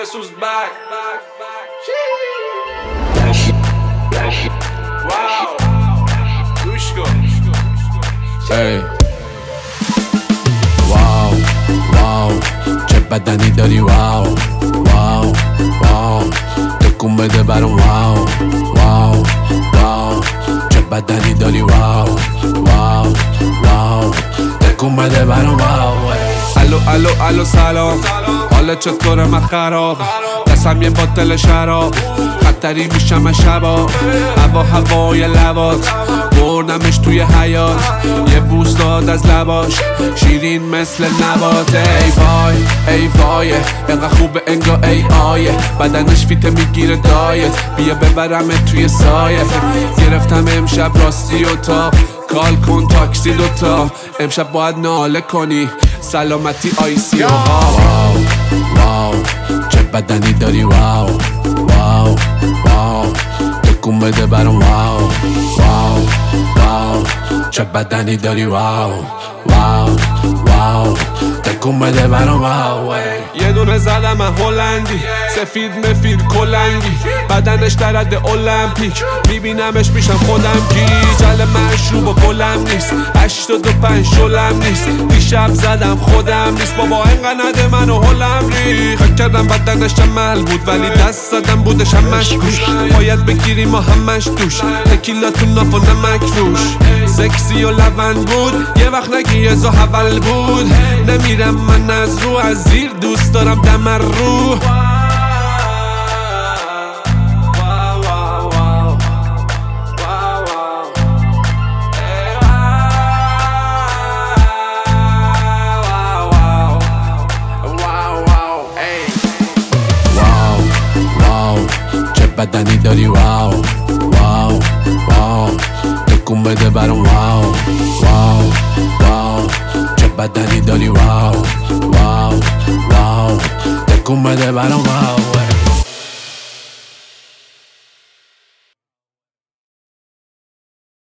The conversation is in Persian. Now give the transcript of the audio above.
بسوز بک واو گوش کن ای واو واو چه بدنی داری واو واو واو تکون بده برام واو واو واو چه بدنی داری واو واو واو تکون بده برام واو الو الو الو سلام حالا چطوره من خراب دستم یه باتل شراب خطری میشم شبا هوای لبات بردمش توی حیات یه بوس داد از لباش شیرین مثل نبات ای وای ای وای اینقدر خوبه انگا ای آیه بدنش فیته میگیره دایت بیا ببرمت توی سایه گرفتم امشب راستی و تا کال کن تاکسی دوتا امشب باید ناله کنی سلامتی آیسی و واو واو چه بدنی داری واو واو واو تکون بده برام واو واو واو چه بدنی داری واو واو واو تکون بده برام واو یه دونه زدم من هلندی سفید مفید کلنگی بدنش درد المپیک میبینمش میشم خودم گیجل مشروب و گلم نیست 85 شلم نیست دیشب زدم خودم نیست بابا اینقدر نده منو هلم ری خک کردم بدنش عمل بود ولی دست زدم بودش همش گوش باید بگیریم ما همش دوش تکیلا تو ناف و نمک روش سکسی و لبن بود یه وقت نگی ازا حول بود نمیرم من از رو از زیر دوست دارم دمر رو بدنی داری واو واو واو تکون بده برام واو واو واو چه بدنی داری واو واو واو تکون بده برام واو